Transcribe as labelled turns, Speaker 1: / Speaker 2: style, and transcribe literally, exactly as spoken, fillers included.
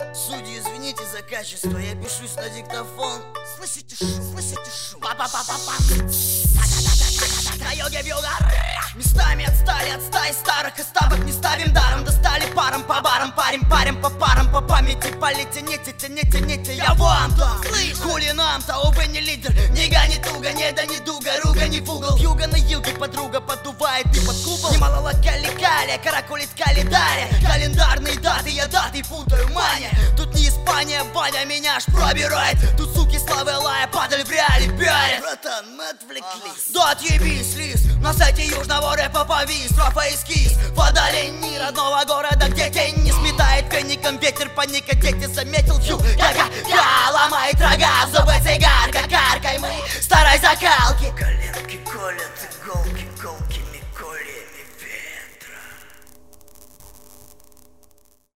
Speaker 1: Судьи, извините за качество, я пишусь на диктофон.
Speaker 2: Слышите шум, слышите шум.
Speaker 1: Местами отстали от стаи старых и ставок не ставим даром. Достали паром по барам, парим, парим по парам. По памяти полите, не тяните, тяните. Я вам там, хули нам-то, увы, не лидер. Не гони туго, не да не дуга, руга не в угол. Юга на юге, подруга подувает и под купол. Немало локали-кали, каракулит календаря. Календарные даты, я даты путаю, маня. Тут не Испания, Ваня меня аж пробирает. Тут суки славы лая падали в реале пиарят.
Speaker 2: Братан, мы отвлеклись.
Speaker 1: Да отъебись, лис, на сайте южного рэпа повис. Рафа эскиз, в отдалении родного города, где тень не сметает феником ветер, паника, дети заметил фью. Га-га-га, ломает рога, зубы цигарка, каркай мы старой закалки.
Speaker 2: Коленки колят